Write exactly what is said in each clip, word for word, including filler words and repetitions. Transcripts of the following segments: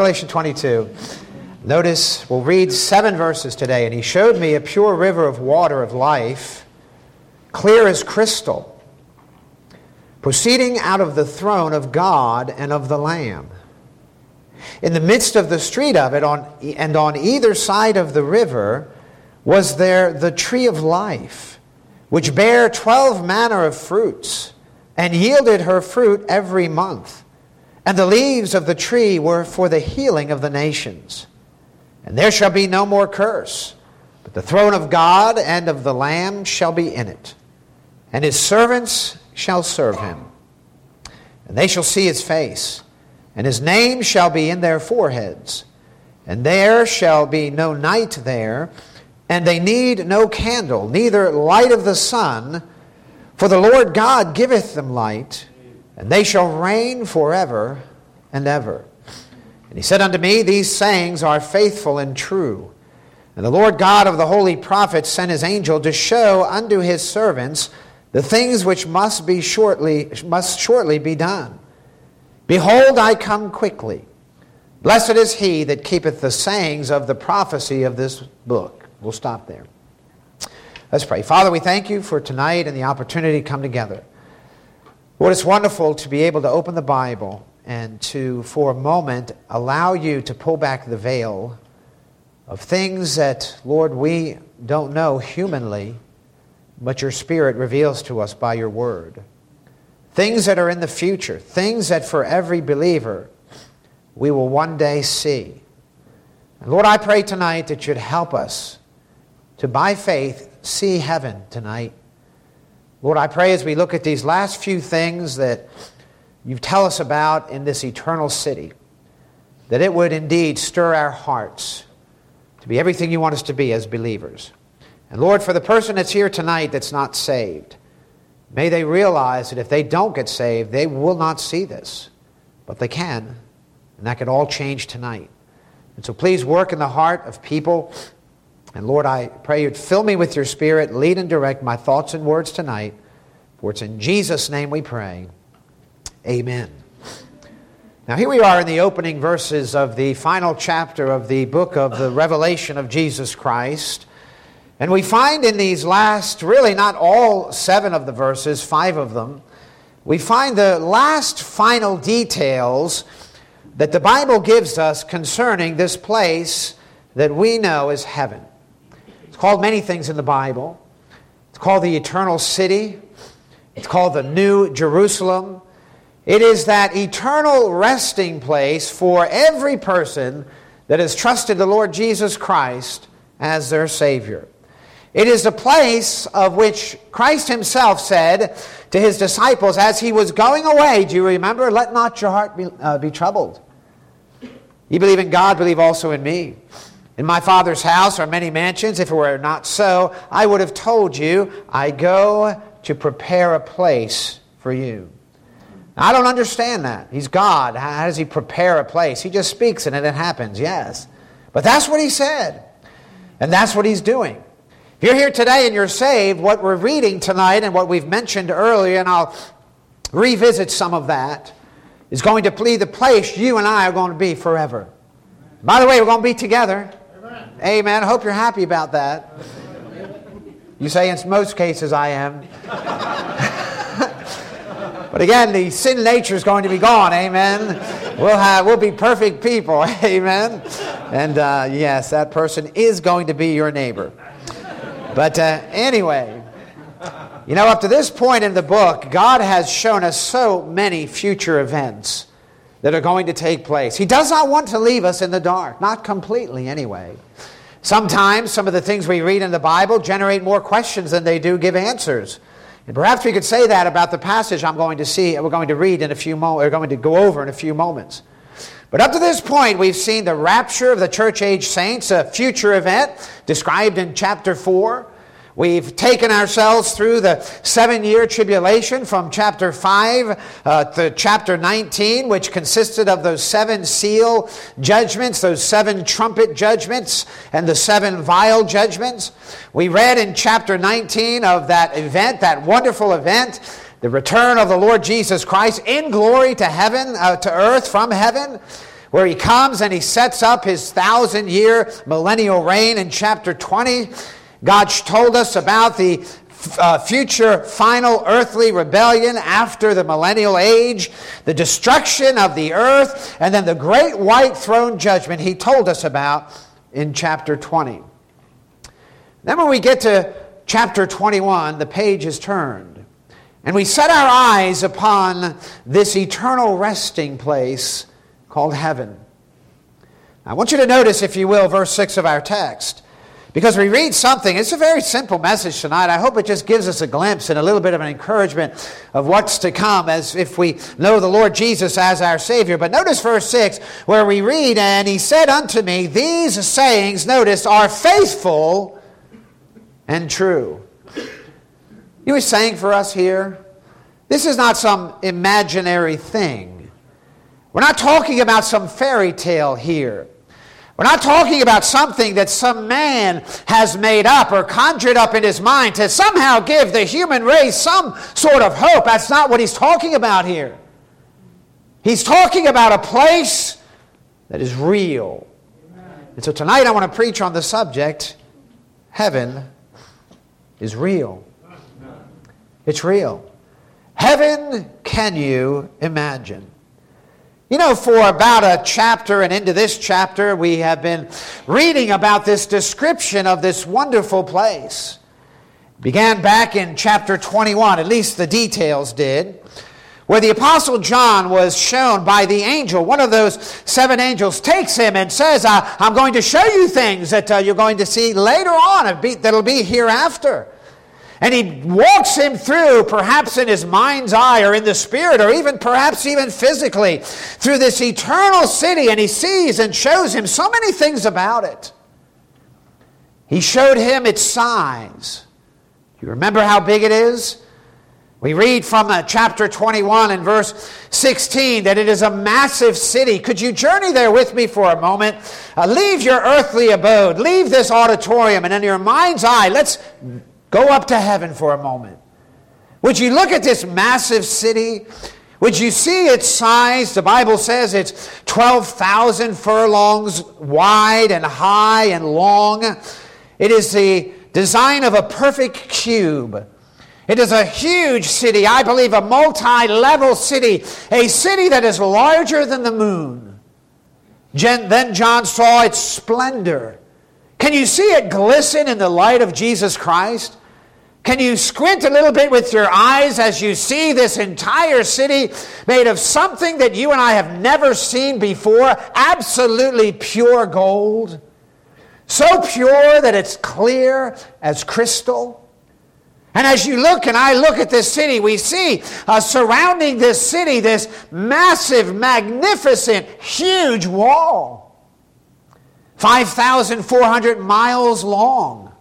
Revelation twenty-two. Notice, we'll read seven verses today. And he showed me a pure river of water of life, clear as crystal, proceeding out of the throne of God and of the Lamb. In the midst of the street of it, on, and on either side of the river, was there the tree of life, which bare twelve manner of fruits, and yielded her fruit every month. And the leaves of the tree were for the healing of the nations. And there shall be no more curse, but the throne of God and of the Lamb shall be in it, and his servants shall serve him. And they shall see his face, and his name shall be in their foreheads. And there shall be no night there, and they need no candle, neither light of the sun, for the Lord God giveth them light, and they shall reign forever and ever. And he said unto me, These sayings are faithful and true. And the Lord God of the holy prophets sent his angel to show unto his servants the things which must be shortly must shortly be done. Behold, I come quickly. Blessed is he that keepeth the sayings of the prophecy of this book. We'll stop there. Let's pray. Father, we thank you for tonight and the opportunity to come together. Lord, it's wonderful to be able to open the Bible and to, for a moment, allow you to pull back the veil of things that, Lord, we don't know humanly, but your Spirit reveals to us by your word. Things that are in the future, things that for every believer we will one day see. And Lord, I pray tonight that you'd help us to, by faith, see heaven tonight. Lord, I pray as we look at these last few things that you tell us about in this eternal city, that it would indeed stir our hearts to be everything you want us to be as believers. And Lord, for the person that's here tonight that's not saved, may they realize that if they don't get saved, they will not see this. But they can, and that can all change tonight. And so please work in the heart of people. And Lord, I pray you'd fill me with your Spirit, lead and direct my thoughts and words tonight. For it's in Jesus' name we pray. Amen. Now here we are in the opening verses of the final chapter of the book of the Revelation of Jesus Christ. And we find in these last, really not all seven of the verses, five of them, we find the last final details that the Bible gives us concerning this place that we know as heaven. It's called many things in the Bible. It's called the eternal city. It's called the New Jerusalem. It is that eternal resting place for every person that has trusted the Lord Jesus Christ as their Savior. It is a place of which Christ himself said to his disciples as he was going away, do you remember? Let not your heart be, uh, be troubled. You believe in God, believe also in me. In my Father's house are many mansions. If it were not so, I would have told you, I go to prepare a place for you. Now, I don't understand that. He's God. How does he prepare a place? He just speaks and it happens, yes. But that's what he said. And that's what he's doing. If you're here today and you're saved, what we're reading tonight and what we've mentioned earlier, and I'll revisit some of that, is going to be the place you and I are going to be forever. By the way, we're going to be together. Amen. Amen. I hope you're happy about that. You say, in most cases, I am. But again, the sin nature is going to be gone. Amen. We'll have, we'll be perfect people. Amen. And uh, yes, that person is going to be your neighbor. But uh, anyway, you know, up to this point in the book, God has shown us so many future events that are going to take place. He does not want to leave us in the dark. Not completely, anyway. Sometimes some of the things we read in the Bible generate more questions than they do give answers. And perhaps we could say that about the passage I'm going to see, we're going to read in a few moments, we're going to go over in a few moments. But up to this point, we've seen the rapture of the church-age saints, a future event described in chapter four. We've taken ourselves through the seven-year tribulation from chapter five uh, to chapter nineteen, which consisted of those seven seal judgments, those seven trumpet judgments, and the seven vial judgments. We read in chapter nineteen of that event, that wonderful event, the return of the Lord Jesus Christ in glory to heaven, uh, to earth from heaven. where he comes and he sets up his thousand-year millennial reign. In chapter twenty, God told us about the uh, future final earthly rebellion after the millennial age, the destruction of the earth, and then the great white throne judgment he told us about in chapter twenty. Then when we get to chapter twenty-one, the page is turned, and we set our eyes upon this eternal resting place called heaven. I want you to notice, if you will, verse six of our text, because we read something. It's a very simple message tonight. I hope it just gives us a glimpse and a little bit of an encouragement of what's to come as if we know the Lord Jesus as our Savior. But notice verse six, where we read, "And he said unto me, these sayings," notice, "are faithful and true." You know what he's saying for us here? This is not some imaginary thing. We're not talking about some fairy tale here. We're not talking about something that some man has made up or conjured up in his mind to somehow give the human race some sort of hope. That's not what he's talking about here. He's talking about a place that is real. And so tonight I want to preach on the subject, heaven is real. It's real. Heaven, can you imagine? You know, for about a chapter and into this chapter, we have been reading about this description of this wonderful place. It began back in chapter twenty-one, at least the details did, where the Apostle John was shown by the angel. One of those seven angels takes him and says, I'm going to show you things that uh, you're going to see later on that'll be hereafter. And he walks him through, perhaps in his mind's eye or in the spirit, or even perhaps even physically, through this eternal city, and he sees and shows him so many things about it. He showed him its size. Do you remember how big it is? We read from uh, chapter twenty-one and verse sixteen that it is a massive city. Could you journey there with me for a moment? Uh, leave your earthly abode. Leave this auditorium, and in your mind's eye, let's go up to heaven for a moment. Would you look at this massive city? Would you see its size? The Bible says it's twelve thousand furlongs wide and high and long. It is the design of a perfect cube. It is a huge city, I believe a multi-level city, a city that is larger than the moon. Then John saw its splendor. Can you see it glisten in the light of Jesus Christ? Can you squint a little bit with your eyes as you see this entire city made of something that you and I have never seen before? Absolutely pure gold. So pure that it's clear as crystal. And as you look and I look at this city, we see uh, surrounding this city this massive, magnificent, huge wall. five thousand four hundred miles long.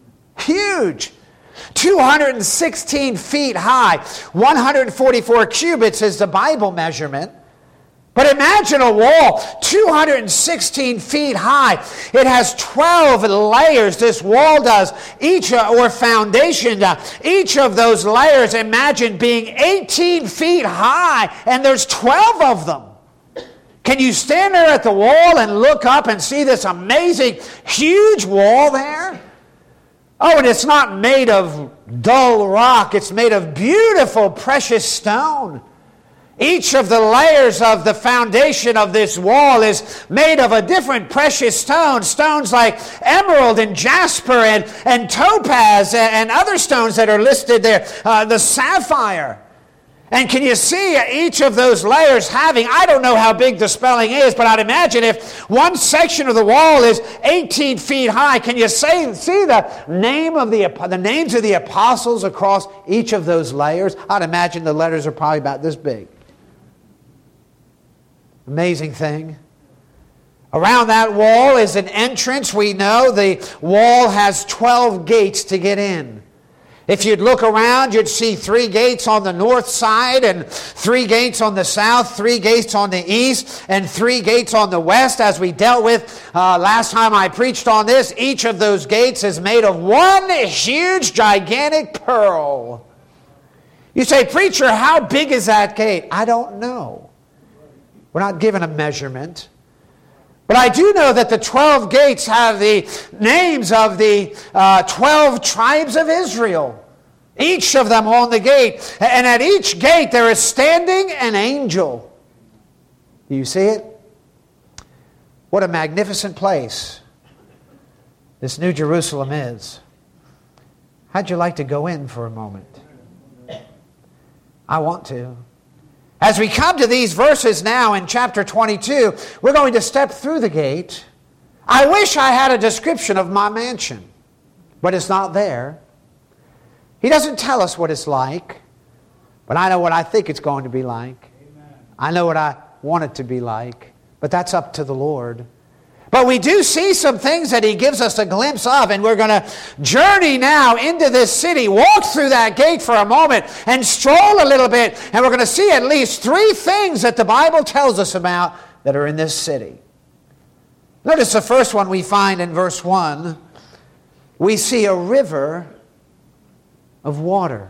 Huge. two hundred sixteen feet high. one hundred forty-four cubits is the Bible measurement. But imagine a wall two hundred sixteen feet high. It has twelve layers, this wall does, each uh, or foundation. Uh, each of those layers, imagine being eighteen feet high, and there's twelve of them. Can you stand there at the wall and look up and see this amazing, huge wall there? Oh, and it's not made of dull rock. It's made of beautiful, precious stone. Each of the layers of the foundation of this wall is made of a different precious stone. Stones like emerald and jasper and, and topaz and, and other stones that are listed there. Uh, the sapphire. And can you see each of those layers having, I don't know how big the spelling is, but I'd imagine if one section of the wall is eighteen feet high, can you say, see the name of the, the names of the apostles across each of those layers? I'd imagine the letters are probably about this big. Amazing thing. Around that wall is an entrance. We know the wall has twelve gates to get in. If you'd look around, you'd see three gates on the north side and three gates on the south, three gates on the east, and three gates on the west. As we dealt with uh, last time I preached on this, each of those gates is made of one huge, gigantic pearl. You say, preacher, how big is that gate? I don't know. We're not given a measurement. But I do know that the twelve gates have the names of the uh, twelve tribes of Israel. Each of them on the gate. And at each gate there is standing an angel. Do you see it? What a magnificent place this New Jerusalem is. How'd you like to go in for a moment? I want to. As we come to these verses now in chapter twenty-two, we're going to step through the gate. I wish I had a description of my mansion, but it's not there. He doesn't tell us what it's like, but I know what I think it's going to be like. Amen. I know what I want it to be like, but that's up to the Lord. But we do see some things that He gives us a glimpse of, and we're going to journey now into this city, walk through that gate for a moment, and stroll a little bit, and we're going to see at least three things that the Bible tells us about that are in this city. Notice the first one we find in verse one. We see a river of water.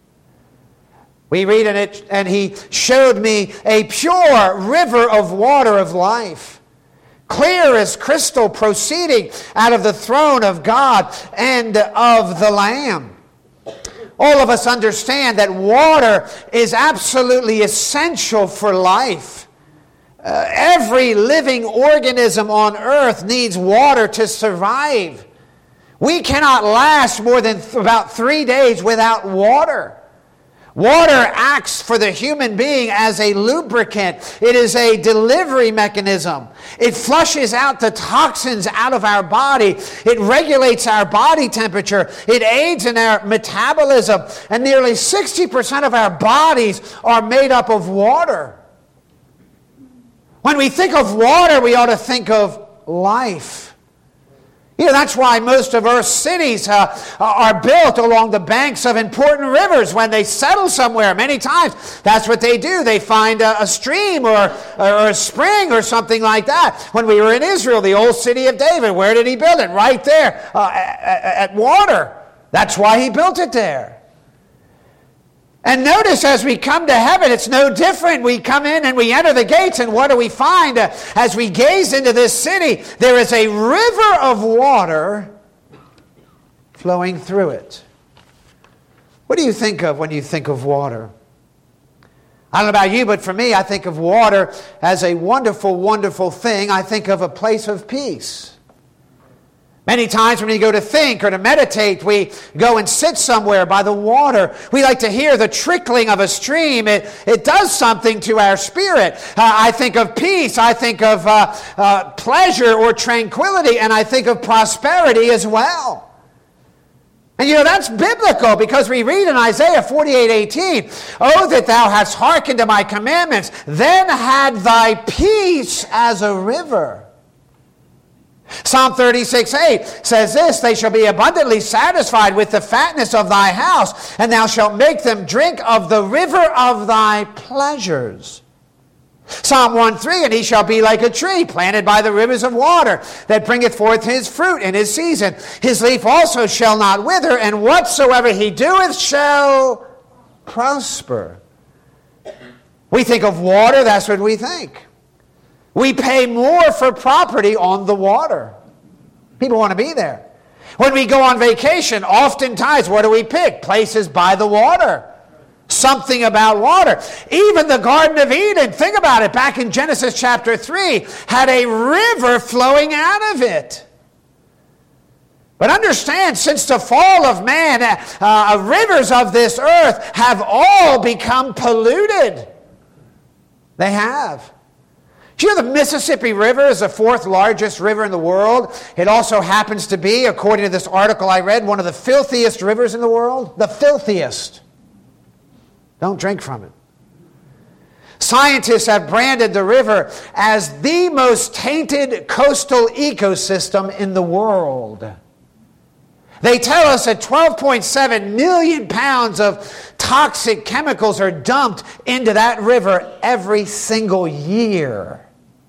We read in it, and He showed me a pure river of water of life, clear as crystal, proceeding out of the throne of God and of the Lamb. All of us understand that water is absolutely essential for life. Uh, every living organism on earth needs water to survive. We cannot last more than th- about three days without water. Water acts for the human being as a lubricant. It is a delivery mechanism. It flushes out the toxins out of our body. It regulates our body temperature. It aids in our metabolism. And nearly sixty percent of our bodies are made up of water. When we think of water, we ought to think of life. You know, that's why most of Earth's cities uh, are built along the banks of important rivers. When they settle somewhere, many times, that's what they do. They find a, a stream or, or a spring or something like that. When we were in Israel, the old city of David, where did he build it? Right there uh, at, at water. That's why he built it there. And notice as we come to heaven, it's no different. We come in and we enter the gates, and what do we find? Uh, as we gaze into this city, there is a river of water flowing through it. What do you think of when you think of water? I don't know about you, but for me, I think of water as a wonderful, wonderful thing. I think of a place of peace. Many times when we go to think or to meditate, we go and sit somewhere by the water. We like to hear the trickling of a stream. It, it does something to our spirit. Uh, I think of peace. I think of uh, uh, pleasure or tranquility. And I think of prosperity as well. And you know, that's biblical, because we read in Isaiah forty-eight eighteen, "Oh, that thou hadst hearkened to my commandments, then had thy peace as a river." Psalm thirty-six eight says this, "They shall be abundantly satisfied with the fatness of thy house, and thou shalt make them drink of the river of thy pleasures." Psalm one three, "And he shall be like a tree planted by the rivers of water, that bringeth forth his fruit in his season. His leaf also shall not wither, and whatsoever he doeth shall prosper." We think of water, that's what we think. We pay more for property on the water. People want to be there. When we go on vacation, oftentimes, what do we pick? Places by the water. Something about water. Even the Garden of Eden, think about it, back in Genesis chapter three, had a river flowing out of it. But understand, since the fall of man, uh, rivers of this earth have all become polluted. They have. Do you know the Mississippi River is the fourth largest river in the world? It also happens to be, according to this article I read, one of the filthiest rivers in the world. The filthiest. Don't drink from it. Scientists have branded the river as the most tainted coastal ecosystem in the world. They tell us that twelve point seven million pounds of toxic chemicals are dumped into that river every single year.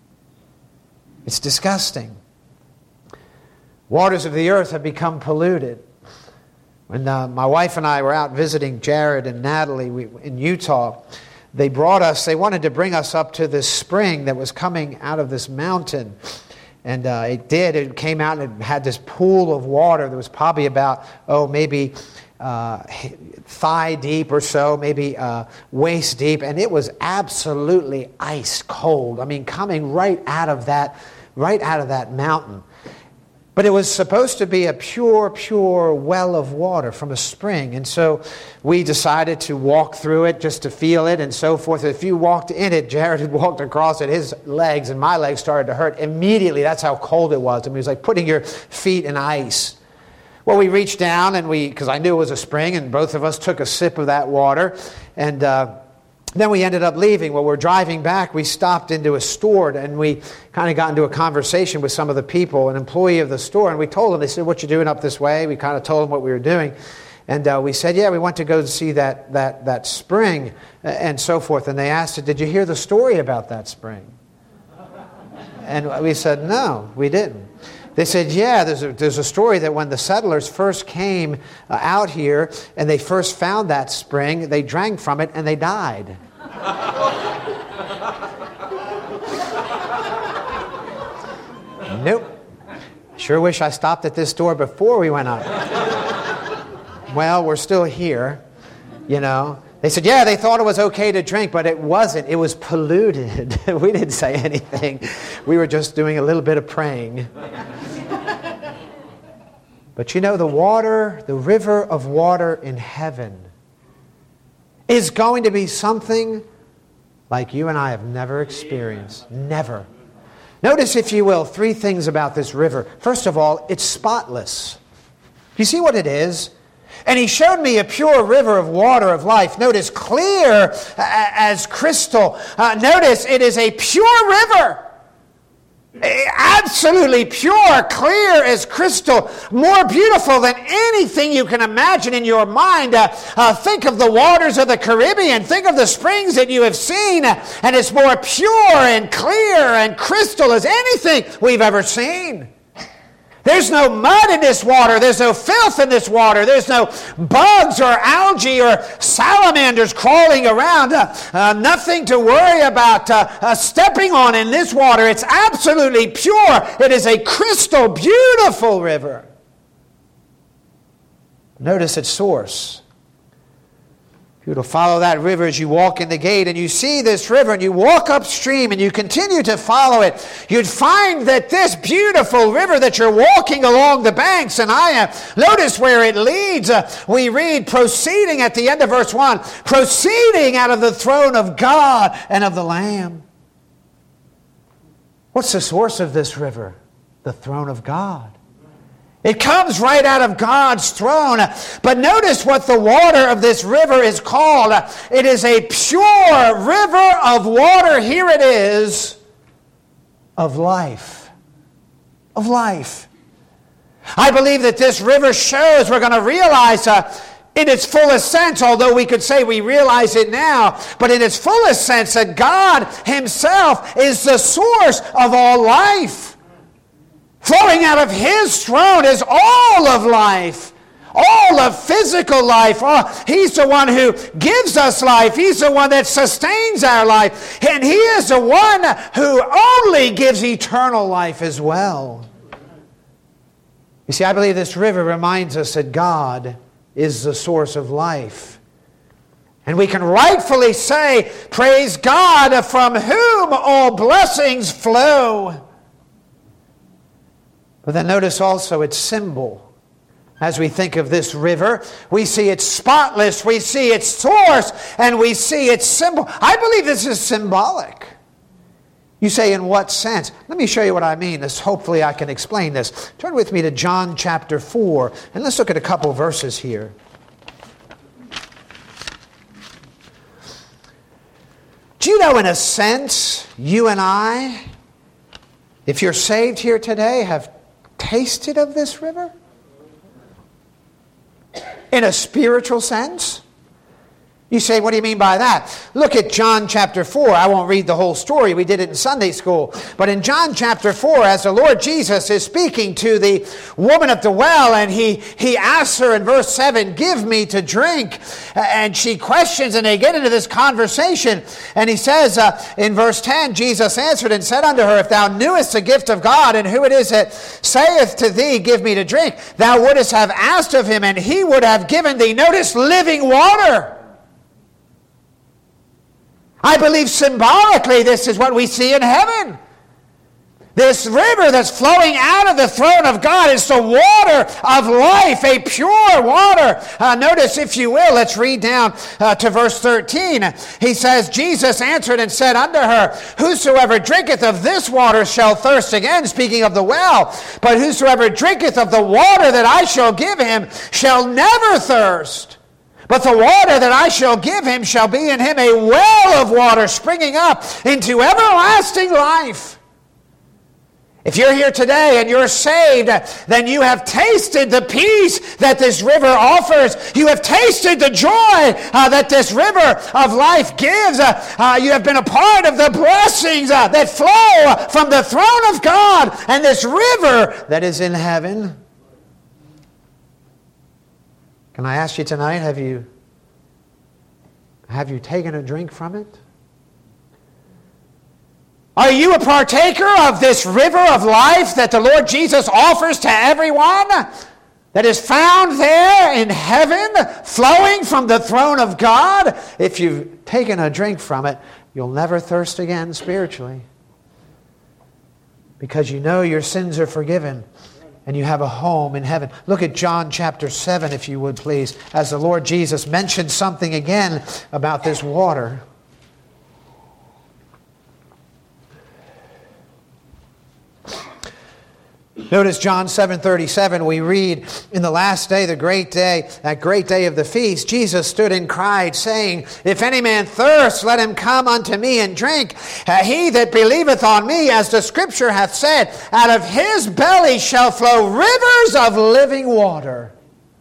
It's disgusting. Waters of the earth have become polluted. When uh, my wife and I were out visiting Jared and Natalie we, in Utah, they brought us, they wanted to bring us up to this spring that was coming out of this mountain. And uh, it did. It came out and it had this pool of water that was probably about, oh, maybe uh, thigh deep or so, maybe uh, waist deep. And it was absolutely ice cold. I mean, coming right out of that, right out of that mountain. But it was supposed to be a pure, pure well of water from a spring. And so we decided to walk through it just to feel it and so forth. If you walked in it, Jared had walked across it, his legs and my legs started to hurt immediately. That's how cold it was. I mean, it was like putting your feet in ice. Well, we reached down and we, because I knew it was a spring, and both of us took a sip of that water. And uh, then we ended up leaving. Well, we're driving back. We stopped into a store and we kind of got into a conversation with some of the people, an employee of the store. And we told them, they said, "What you doing up this way?" We kind of told them what we were doing. And uh, we said, "Yeah, we went to go see that, that, that spring," and so forth. And they asked, "Did you hear the story about that spring?" And we said, "No, we didn't." They said, "Yeah, there's a, there's a story that when the settlers first came uh, out here and they first found that spring, they drank from it and they died." Nope. Sure wish I stopped at this store before we went up. Well, we're still here, you know. They said, "Yeah, they thought it was okay to drink, but it wasn't. It was polluted." We didn't say anything. We were just doing a little bit of praying. But you know, the water, the river of water in heaven is going to be something like you and I have never experienced. Never. Notice, if you will, three things about this river. First of all, it's spotless. You see what it is? "And he showed me a pure river of water of life." Notice, clear as crystal. Uh, notice, it is a pure river. Absolutely pure, clear as crystal, more beautiful than anything you can imagine in your mind. Uh, uh, think of the waters of the Caribbean. Think of the springs that you have seen, uh, and it's more pure and clear and crystal as anything we've ever seen. There's no mud in this water. There's no filth in this water. There's no bugs or algae or salamanders crawling around. Uh, uh, nothing to worry about uh, uh, stepping on in this water. It's absolutely pure. It is a crystal, beautiful river. Notice its source. If you were to follow that river as you walk in the gate and you see this river and you walk upstream and you continue to follow it, you'd find that this beautiful river that you're walking along the banks, and I have noticed where it leads. Uh, we read, proceeding at the end of verse one, proceeding out of the throne of God and of the Lamb. What's the source of this river? The throne of God. It comes right out of God's throne. But notice what the water of this river is called. It is a pure river of water. Here it is. Of life. Of life. I believe that this river shows, we're going to realize uh, in its fullest sense, although we could say we realize it now, but in its fullest sense that God Himself is the source of all life. Flowing out of His throne is all of life. All of physical life. Oh, He's the one who gives us life. He's the one that sustains our life. And He is the one who only gives eternal life as well. You see, I believe this river reminds us that God is the source of life. And we can rightfully say, praise God, from whom all blessings flow. But then notice also its symbol. As we think of this river, we see its spotless, we see its source, and we see its symbol. I believe this is symbolic. You say, in what sense? Let me show you what I mean. This, hopefully I can explain this. Turn with me to John chapter four, and let's look at a couple verses here. Do you know, in a sense, you and I, if you're saved here today, have tasted of this river? In a spiritual sense? You say, what do you mean by that? Look at John chapter four. I won't read the whole story. We did it in Sunday school. But in John chapter four, as the Lord Jesus is speaking to the woman at the well, and he, he asks her in verse seven, give me to drink. And she questions, and they get into this conversation. And he says uh, in verse ten, Jesus answered and said unto her, if thou knewest the gift of God, and who it is that saith to thee, give me to drink, thou wouldest have asked of him, and he would have given thee, notice, living water. I believe symbolically this is what we see in heaven. This river that's flowing out of the throne of God is the water of life, a pure water. Uh, notice, if you will, let's read down uh, to verse thirteen. He says, Jesus answered and said unto her, whosoever drinketh of this water shall thirst again, speaking of the well. But whosoever drinketh of the water that I shall give him shall never thirst. But the water that I shall give him shall be in him a well of water springing up into everlasting life. If you're here today and you're saved, then you have tasted the peace that this river offers. You have tasted the joy uh, that this river of life gives. Uh, uh, you have been a part of the blessings uh, that flow from the throne of God and this river that is in heaven. Can I ask you tonight, have you, have you taken a drink from it? Are you a partaker of this river of life that the Lord Jesus offers to everyone? That is found there in heaven, flowing from the throne of God? If you've taken a drink from it, you'll never thirst again spiritually. Because you know your sins are forgiven. And you have a home in heaven. Look at John chapter seven, if you would please, as the Lord Jesus mentioned something again about this water. Notice John seven thirty-seven, we read, in the last day, the great day, that great day of the feast, Jesus stood and cried, saying, if any man thirst, let him come unto me and drink. Uh, he that believeth on me, as the Scripture hath said, out of his belly shall flow rivers of living water.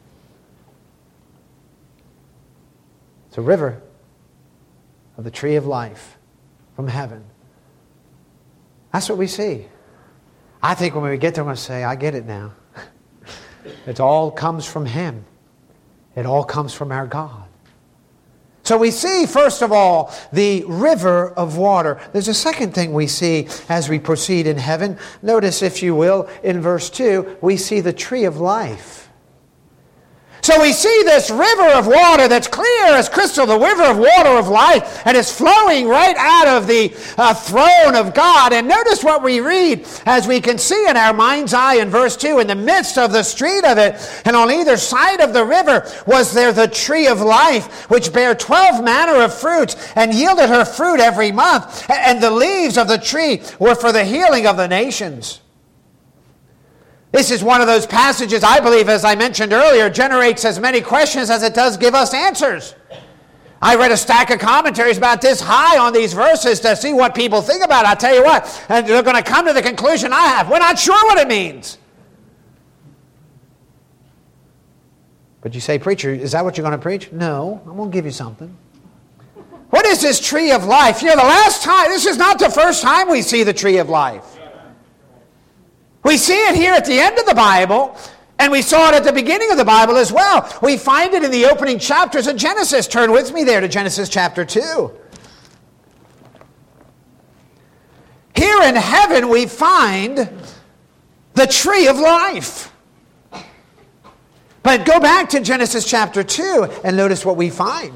It's a river of the tree of life from heaven. That's what we see. I think when we get there, we're going to say, I get it now. It all comes from Him. It all comes from our God. So we see, first of all, the river of water. There's a second thing we see as we proceed in heaven. Notice, if you will, in verse two, we see the tree of life. So we see this river of water that's clear as crystal, the river of water of life, and it's flowing right out of the uh, throne of God. And notice what we read, as we can see in our mind's eye in verse two, in the midst of the street of it, and on either side of the river was there the tree of life, which bare twelve manner of fruits, and yielded her fruit every month. And the leaves of the tree were for the healing of the nations. This is one of those passages, I believe, as I mentioned earlier, generates as many questions as it does give us answers. I read a stack of commentaries about this high on these verses to see what people think about it. I'll tell you what, and they're going to come to the conclusion I have. We're not sure what it means. But you say, preacher, is that what you're going to preach? No, I'm going to give you something. What is this tree of life? You know, the last time, this is not the first time we see the tree of life. We see it here at the end of the Bible, and we saw it at the beginning of the Bible as well. We find it in the opening chapters of Genesis. Turn with me there to Genesis chapter two. Here in heaven we find the tree of life. But go back to Genesis chapter two and notice what we find.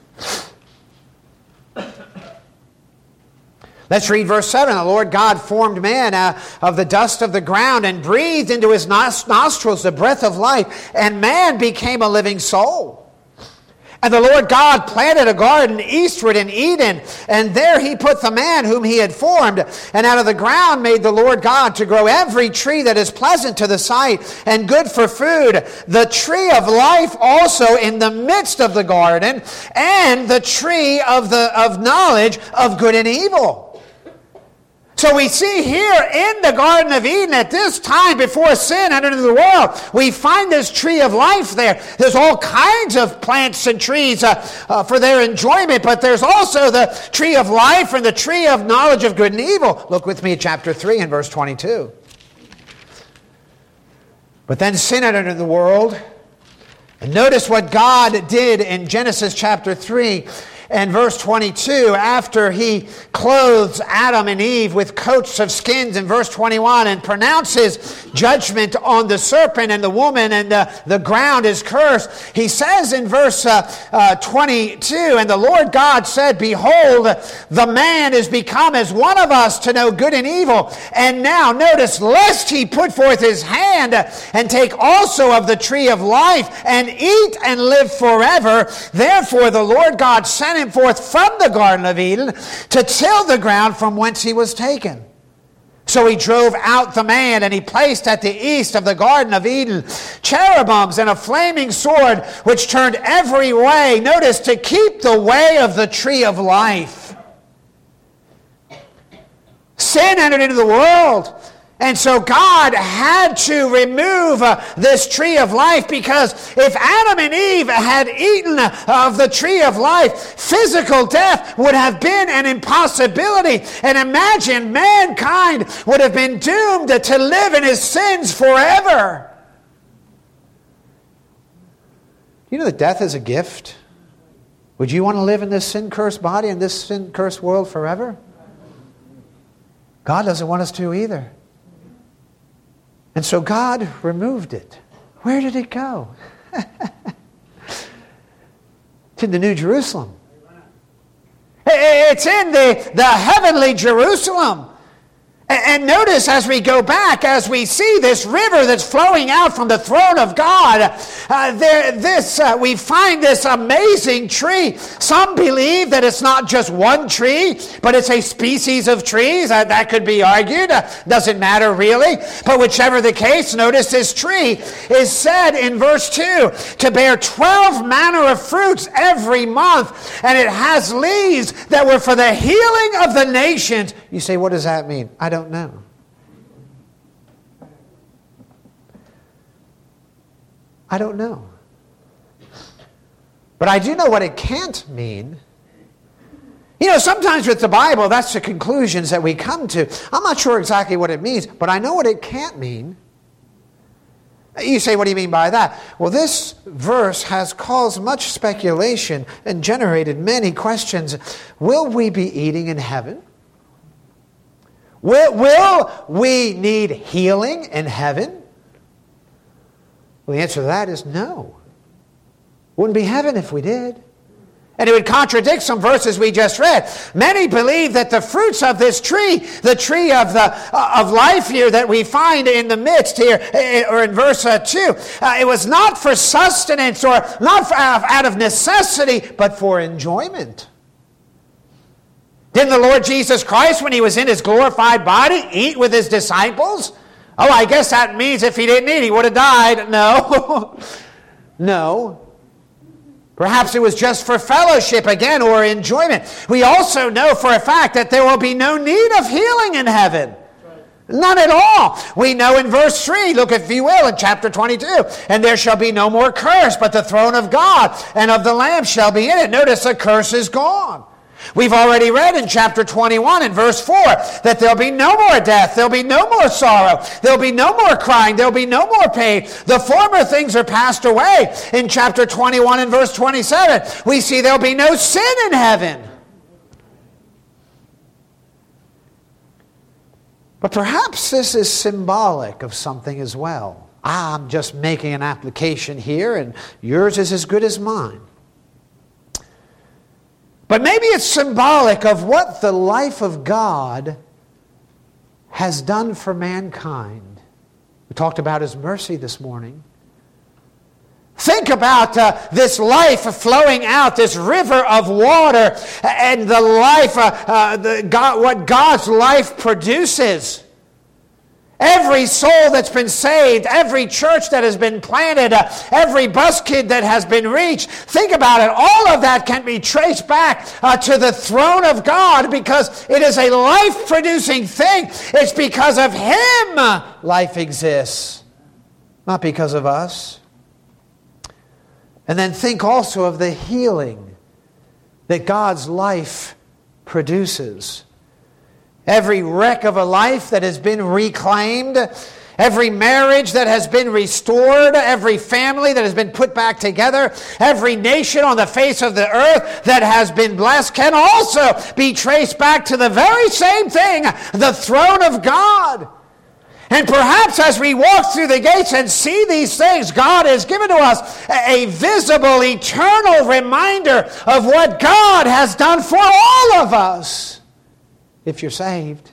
Let's read verse seven. The Lord God formed man uh, of the dust of the ground and breathed into his nostrils the breath of life, and man became a living soul. And the Lord God planted a garden eastward in Eden, and there he put the man whom he had formed. And out of the ground made the Lord God to grow every tree that is pleasant to the sight and good for food, the tree of life also in the midst of the garden, and the tree of the of knowledge of good and evil. So we see here in the Garden of Eden at this time before sin entered into the world, we find this tree of life there. There's all kinds of plants and trees uh, uh, for their enjoyment, but there's also the tree of life and the tree of knowledge of good and evil. Look with me at chapter three and verse twenty-two. But then sin entered into the world. And notice what God did in Genesis chapter three. And verse twenty-two, after he clothes Adam and Eve with coats of skins in verse twenty-one and pronounces judgment on the serpent and the woman and uh, the ground is cursed, he says in verse uh, uh, twenty-two, and the Lord God said, behold, the man is become as one of us to know good and evil. And now notice, lest he put forth his hand and take also of the tree of life and eat and live forever. Therefore the Lord God sent him forth from the Garden of Eden to till the ground from whence he was taken. So he drove out the man, and he placed at the east of the Garden of Eden cherubims and a flaming sword which turned every way, notice, to keep the way of the tree of life. Sin entered into the world. And so God had to remove uh, this tree of life, because if Adam and Eve had eaten of the tree of life, physical death would have been an impossibility. And imagine, mankind would have been doomed to live in his sins forever. You know that death is a gift? Would you want to live in this sin-cursed body and this sin-cursed world forever? God doesn't want us to either. And so God removed it. Where did it go? To the New Jerusalem. It's in the, the heavenly Jerusalem. And notice as we go back, as we see this river that's flowing out from the throne of God, uh, there, this uh, we find this amazing tree. Some believe that it's not just one tree, but it's a species of trees. Uh, that could be argued. Uh, doesn't matter really. But whichever the case, notice this tree is said in verse two to bear twelve manner of fruits every month, and it has leaves that were for the healing of the nations. You say, what does that mean? I don't know. I don't know. But I do know what it can't mean. You know, sometimes with the Bible, that's the conclusions that we come to. I'm not sure exactly what it means, but I know what it can't mean. You say, what do you mean by that? Well, this verse has caused much speculation and generated many questions. Will we be eating in heaven? Will, will we need healing in heaven? Well, the answer to that is no. Wouldn't be heaven if we did. And it would contradict some verses we just read. Many believe that the fruits of this tree, the tree of the uh, of life here that we find in the midst here, or in verse uh, two, uh, it was not for sustenance or not for, uh, out of necessity, but for enjoyment. Didn't the Lord Jesus Christ, when he was in his glorified body, eat with his disciples? Oh, I guess that means if he didn't eat, he would have died. No. No. Perhaps it was just for fellowship again, or enjoyment. We also know for a fact that there will be no need of healing in heaven. None at all. We know in verse three, look if you will, in chapter twenty-two, and there shall be no more curse, but the throne of God and of the Lamb shall be in it. Notice the curse is gone. We've already read in chapter twenty-one and verse four that there'll be no more death, there'll be no more sorrow, there'll be no more crying, there'll be no more pain. The former things are passed away. In chapter twenty-one and verse twenty-seven, we see there'll be no sin in heaven. But perhaps this is symbolic of something as well. I'm just making an application here, and yours is as good as mine. But maybe it's symbolic of what the life of God has done for mankind. We talked about his mercy this morning. Think about uh, this life flowing out, this river of water, and the life, uh, uh, the God, what God's life produces. Every every soul that's been saved, every church that has been planted, uh, every bus kid that has been reached. Think about it. All of that can be traced back uh, to the throne of God because it is a life-producing thing. It's because of Him life exists, not because of us. And then think also of the healing that God's life produces. Every wreck of a life that has been reclaimed, every marriage that has been restored, every family that has been put back together, every nation on the face of the earth that has been blessed can also be traced back to the very same thing, the throne of God. And perhaps as we walk through the gates and see these things, God has given to us a visible, eternal reminder of what God has done for all of us, if you're saved.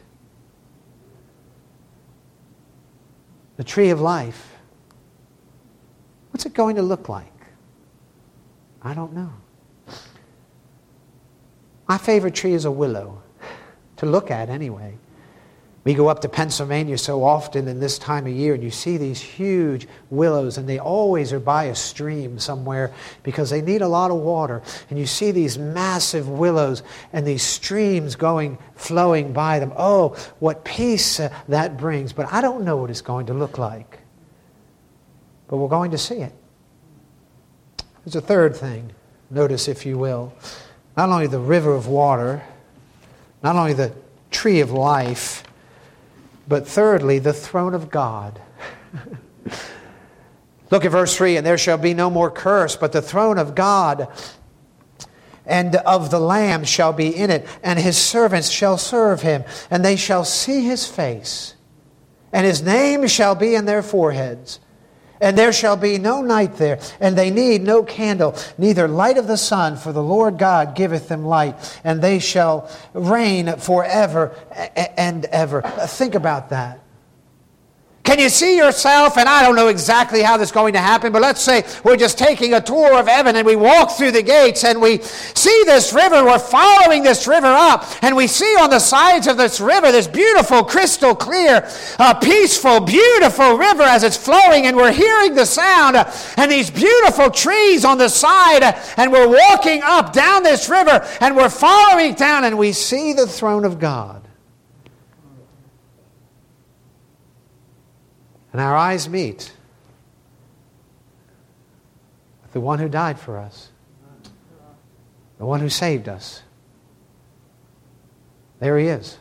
The tree of life. What's it going to look like? I don't know. My favorite tree is a willow, to look at anyway. We go up to Pennsylvania so often in this time of year, and you see these huge willows, and they always are by a stream somewhere because they need a lot of water. And you see these massive willows and these streams going, flowing by them. Oh, what peace uh, that brings. But I don't know what it's going to look like. But we're going to see it. There's a third thing. Notice, if you will, not only the river of water, not only the tree of life, but thirdly, the throne of God. Look at verse three. And there shall be no more curse, but the throne of God and of the Lamb shall be in it, and His servants shall serve Him, and they shall see His face, and His name shall be in their foreheads. And there shall be no night there, and they need no candle, neither light of the sun, for the Lord God giveth them light, and they shall reign forever and ever. Think about that. Can you see yourself, and I don't know exactly how this is going to happen, but let's say we're just taking a tour of heaven and we walk through the gates and we see this river, we're following this river up, and we see on the sides of this river this beautiful, crystal clear, uh, peaceful, beautiful river as it's flowing, and we're hearing the sound, uh, and these beautiful trees on the side, uh, and we're walking up down this river, and we're following down, and we see the throne of God. And our eyes meet with the one who died for us, the one who saved us. There He is.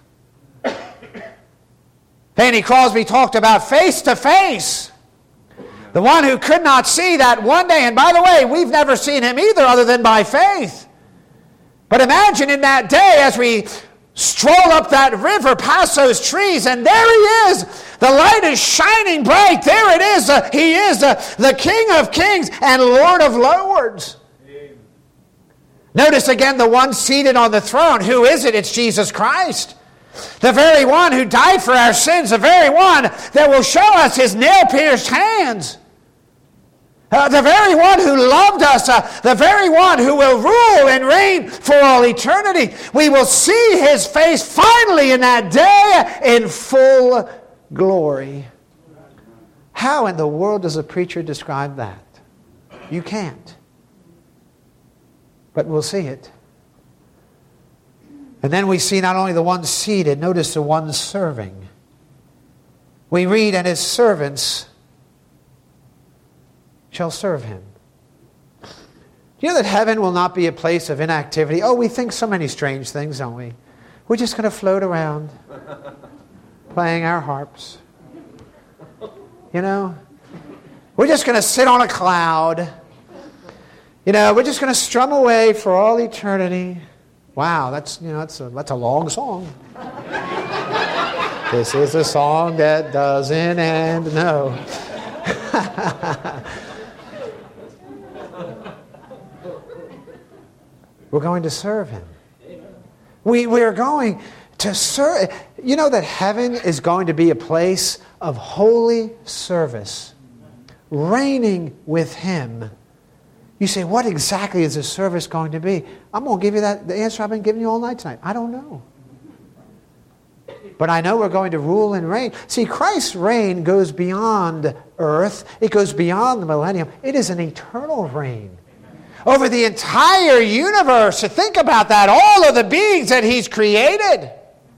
Fanny Crosby talked about face to face. The one who could not see that one day. And by the way, we've never seen Him either other than by faith. But imagine in that day as we stroll up that river past those trees, and there He is. The light is shining bright. There it is. Uh, he is uh, the King of kings and Lord of lords. Amen. Notice again the one seated on the throne. Who is it? It's Jesus Christ. The very one who died for our sins. The very one that will show us His nail-pierced hands. Uh, the very one who loved us, uh, the very one who will rule and reign for all eternity. We will see His face finally in that day in full glory. How in the world does a preacher describe that? You can't. But we'll see it. And then we see not only the one seated, notice the one serving. We read, and His servants shall serve Him. Do you know that heaven will not be a place of inactivity? Oh, we think so many strange things, don't we? We're just going to float around, playing our harps. You know? We're just going to sit on a cloud. You know, we're just going to strum away for all eternity. Wow, that's, you know, that's a, that's a long song. This is a song that doesn't end. No. We're going to serve Him. We, we are going to serve. You know that heaven is going to be a place of holy service, reigning with Him. You say, what exactly is this service going to be? I'm going to give you that the answer I've been giving you all night tonight. I don't know. but I know we're going to rule and reign. See, Christ's reign goes beyond earth. It goes beyond the millennium. It is an eternal reign over the entire universe. So think about that. All of the beings that He's created.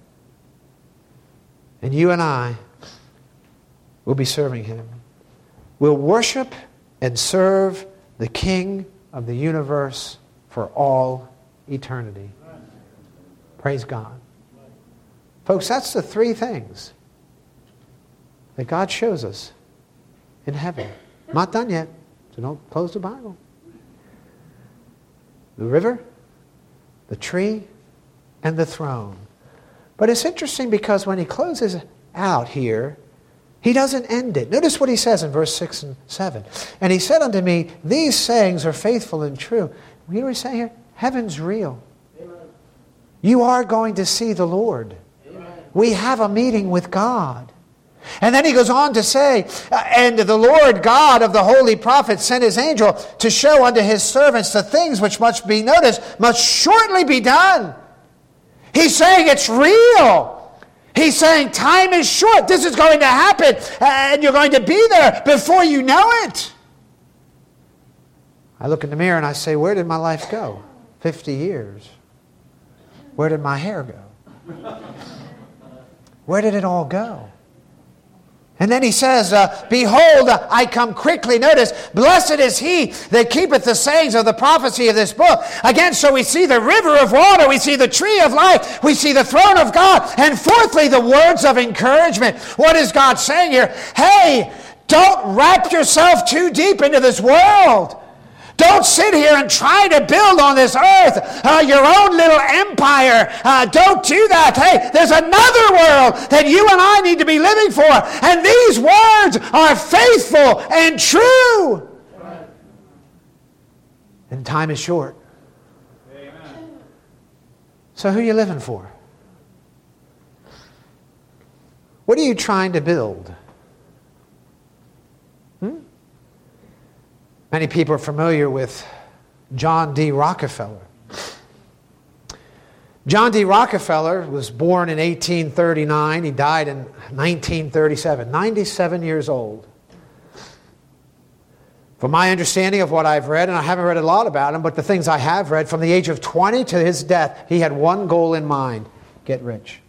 And you and I will be serving Him. We'll worship and serve the King of the universe for all eternity. Praise God. Folks, that's the three things that God shows us in heaven. I'm not done yet, so don't close the Bible. The river, the tree, and the throne. But it's interesting because when he closes out here, he doesn't end it. Notice what he says in verse six and seven. And he said unto me, these sayings are faithful and true. You know what he's saying here? Heaven's real. Amen. You are going to see the Lord. Amen. We have a meeting with God. And then he goes on to say, and the Lord God of the holy prophets sent his angel to show unto his servants the things which must be noticed, must shortly be done. He's saying it's real. He's saying time is short. This is going to happen. And you're going to be there before you know it. I look in the mirror and I say, where did my life go? fifty years. Where did my hair go? Where did it all go? And then he says, uh, behold, I come quickly. Notice, blessed is he that keepeth the sayings of the prophecy of this book. Again, so we see the river of water. We see the tree of life. We see the throne of God. And fourthly, the words of encouragement. What is God saying here? Hey, don't wrap yourself too deep into this world. Don't sit here and try to build on this earth uh, your own little empire. Uh, don't do that. Hey, there's another world that you and I need to be living for. And these words are faithful and true. Right. And time is short. Amen. So who are you living for? What are you trying to build? Hmm? Many people are familiar with John D. Rockefeller. John D. Rockefeller was born in eighteen thirty-nine. He died in nineteen thirty-seven, ninety-seven years old. From my understanding of what I've read, and I haven't read a lot about him, but the things I have read, from the age of twenty to his death, he had one goal in mind: get rich.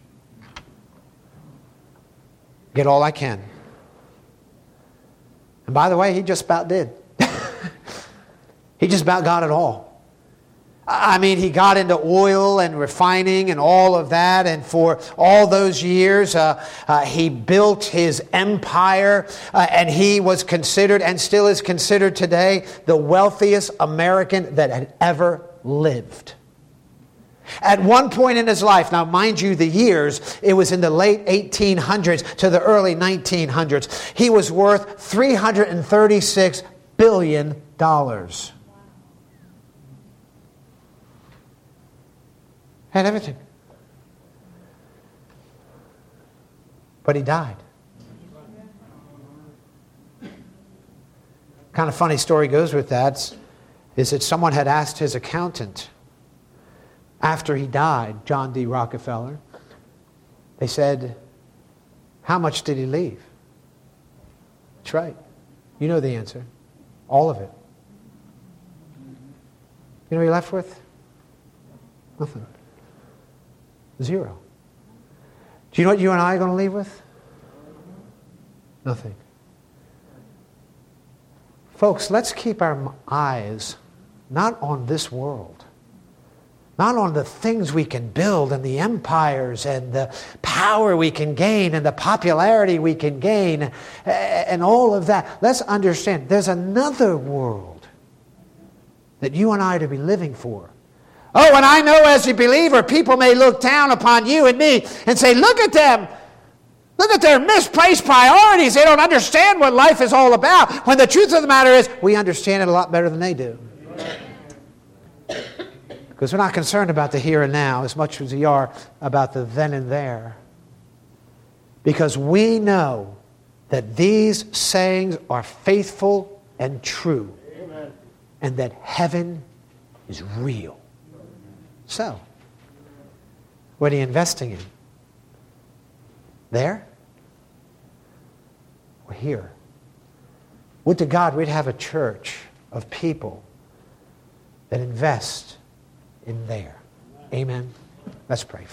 Get all I can. And by the way, he just about did. He just about got it all. I mean, he got into oil and refining and all of that, and for all those years, uh, uh, he built his empire, uh, and he was considered, and still is considered today, the wealthiest American that had ever lived. At one point in his life, now mind you the years, it was in the late eighteen hundreds to the early nineteen hundreds, he was worth three hundred thirty-six billion dollars. Had everything. But he died. Kind of funny story goes with that is that someone had asked his accountant after he died, John D. Rockefeller, they said, how much did he leave? That's right. You know the answer. All of it. You know what you're left with? Nothing. Zero. Do you know what you and I are going to leave with? Nothing. Folks, let's keep our eyes not on this world, not on the things we can build and the empires and the power we can gain and the popularity we can gain and all of that. Let's understand there's another world that you and I are to be living for. Oh, and I know as a believer, people may look down upon you and me and say, look at them. Look at their misplaced priorities. They don't understand what life is all about. When the truth of the matter is, we understand it a lot better than they do. Because we're not concerned about the here and now as much as we are about the then and there. Because we know that these sayings are faithful and true. Amen. And that heaven is real. So, what are you investing in? There? Or here? Would to God we'd have a church of people that invest in there. Amen. Let's pray.